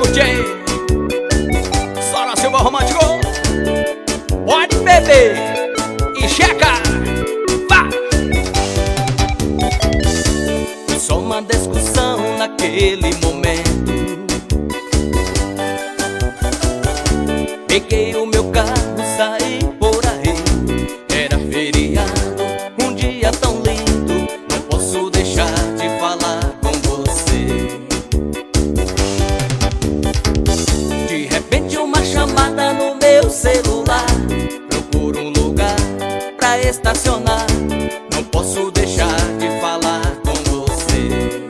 DJ Sora Silva Romântico. Pode beber e checa. Vá! Foi só uma discussão naquele momento. Peguei o meu carro, saí por aí. Era feriado, um dia tão lindo. Não posso deixar de falar com você. De repente uma chamada no meu celular. Procuro um lugar pra estacionar. Não posso deixar de falar com você.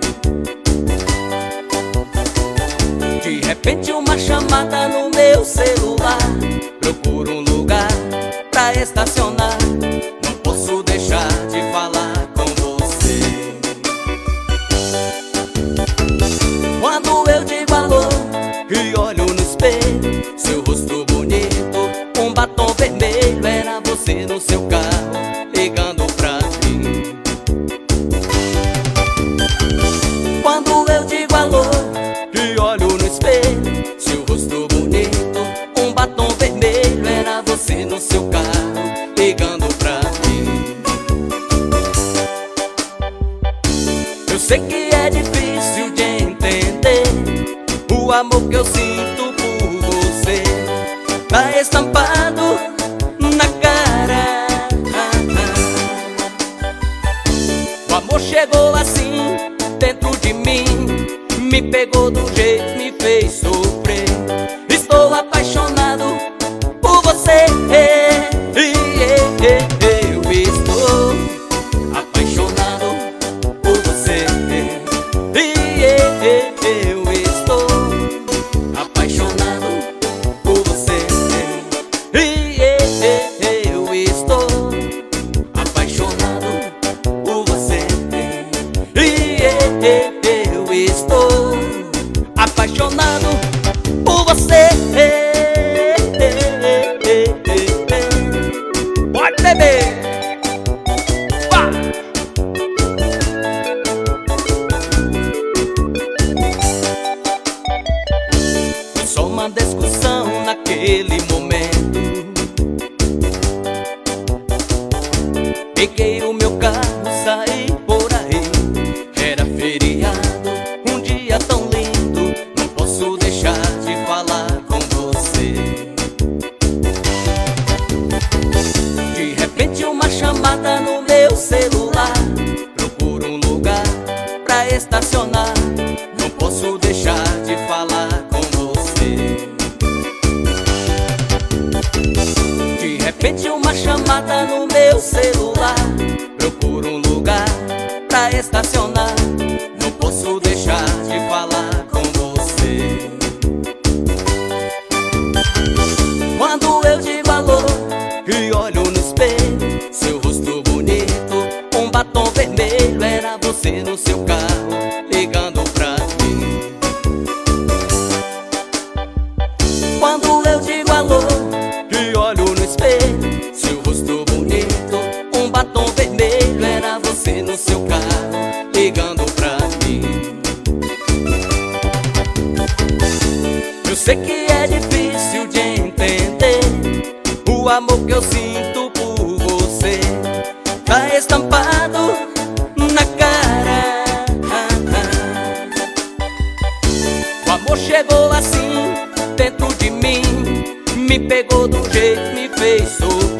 De repente uma chamada no meu celular. Procuro um lugar pra estacionar. Não posso deixar de falar com você. Quando eu digo alô e olho no espelho, seu rosto bonito, um batom vermelho. Era você no seu carro, ligando pra mim. Quando eu digo alô e olho no espelho, seu rosto bonito, um batom vermelho. Era você no seu carro, ligando pra mim. Eu sei que é difícil de entender o amor que eu sinto por você. Tá estampado na cara. O amor chegou assim dentro de mim, me pegou do jeito, me fez sofrer. Estou apaixonado por você. Eu estou apaixonado por você. Eu estou apaixonado por você. Eu estou apaixonado por você. Eu estou apaixonado por você. Pode beber. Vá! Foi só uma discussão naquele momento. Peguei o meu carro, saí por aí. Era feriado, um dia tão lindo. Não posso deixar de falar com você. De repente uma chamada no meu celular. Procuro um lugar pra estacionar. Não posso deixar de falar com você. De repente uma chamada no meu celular. Procuro um lugar pra estacionar. Não posso deixar de falar com você. Quando eu digo alô e olho no espelho, seu rosto bonito, um batom vermelho. Era você no seu carro, ligando pra mim. Quando eu digo alô e olho no espelho, seu rosto bonito, um batom vermelho. Era você no seu carro, ligando pra mim. Eu sei que é difícil de entender o amor que eu sinto por você. Tá estampado na cara. O amor chegou assim dentro de mim, me pegou do jeito, me fez sofrer.